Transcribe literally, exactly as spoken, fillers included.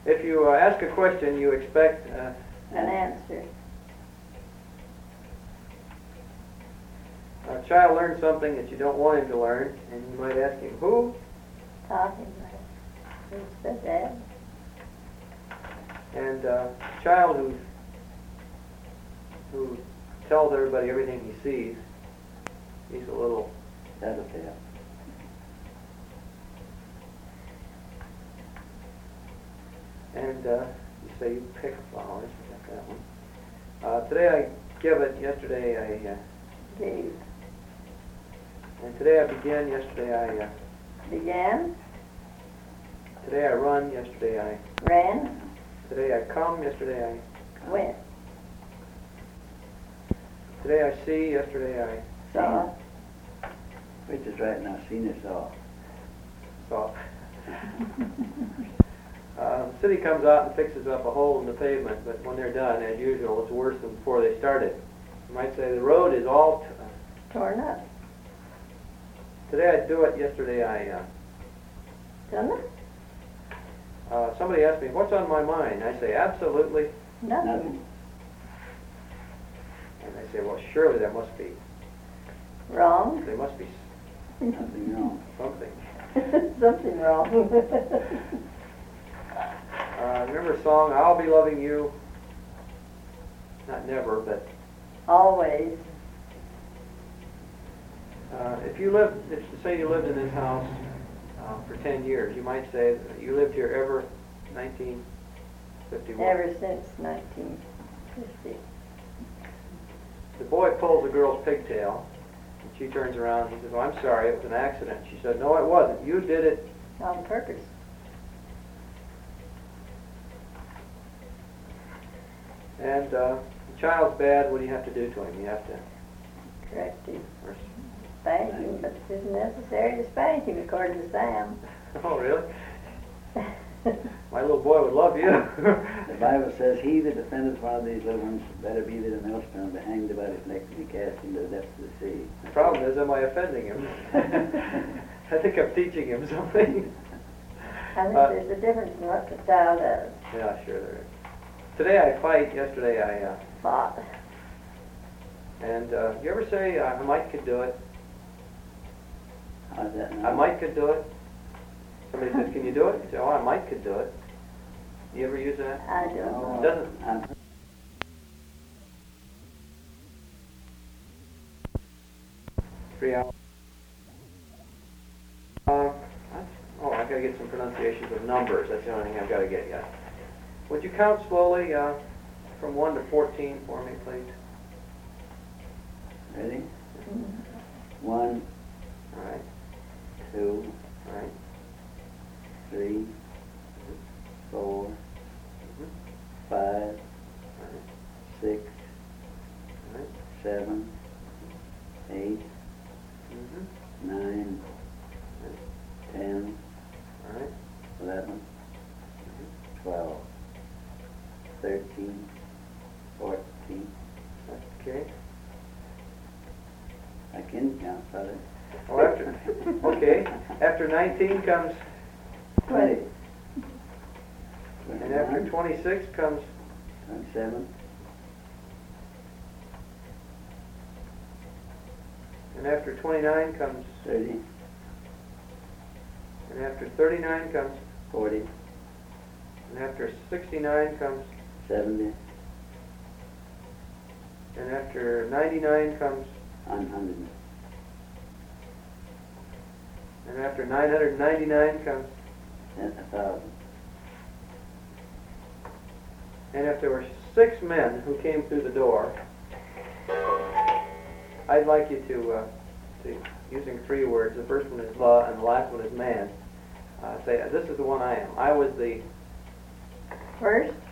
if you uh, ask a question, you expect uh, An answer. a child learns something that you don't want him to learn, and you might ask him, who? Taught him that. Who's the dad? And uh, a child who who tells everybody everything he sees, he's a little tattletale. And uh, you say you pick flowers, like that one. Uh, today I give it, yesterday I uh, Gave. and today I begin, yesterday I uh, Began. today I run, yesterday I Ran. today I come, yesterday I Went. today I see, yesterday I Saw. Which is right now, seen us all. saw. Uh, the city comes out and fixes up a hole in the pavement, but when they're done, as usual, it's worse than before they started. You might say the road is all. T- Torn up. today I do it. Yesterday I. Uh, Done it? uh, somebody asked me, "What's on my mind?" I say, "Absolutely." Nothing. Nothing. And they say, "Well, surely there must be. Wrong. There must be s- Nothing wrong. something." Something wrong. Uh, remember a song, "I'll be loving you." Not never, but Always. uh, if you lived, if say you lived in this house uh, for ten years, you might say that you lived here ever nineteen fifty-one. Ever since nineteen fifty. The boy pulls the girl's pigtail, and she turns around and he says, "Oh, I'm sorry, it was an accident." She said, "No, it wasn't. You did it." On purpose. And uh, the child's bad. What do you have to do to him? You have to. Correct him. Or, Spank him, but it isn't necessary to spank him according to Sam. oh, really? My little boy would love you. The Bible says, he that offendeth one of these little ones better be that a millstone be hanged about his neck and be cast into the depths of the sea. The problem is, am I offending him? I think I'm teaching him something. I think Uh, there's a difference in what the child does. Yeah, sure there is. Today I fight. Yesterday I. Uh, Fought. and uh, you ever say, uh, "I might could do it"? How's that now? I might could do it. Somebody says, "Can you do it?" You say, "Oh, I might could do it." You ever use that? I don't Oh, know. Doesn't- I'm- Three hours. Uh, that's, oh, I gotta get some pronunciations of numbers. That's the only thing I've got to get yet. Would you count slowly uh, from one to fourteen for me, please? Ready? Mhm. One, All right. two, All right. three, four, Mhm. five, All right. six, All right. seven, eight, Mm-hmm. nine, ten, All right. eleven, twelve, thirteen, fourteen. Okay. I can count, Father. Oh, after. Okay. After nineteen comes, Twenty. and after twenty-six comes. Twenty-seven, And after twenty-nine comes, thirty, and after thirty-nine comes, forty, and after sixty-nine comes, seventy, and after ninety-nine comes, one hundred. and after nine hundred ninety-nine comes, Ten, a thousand. and if there were six men who came through the door, I'd like you to, uh, to using three words. The first one is law, and the last one is man. Uh, say, this is the one I am. I was the First,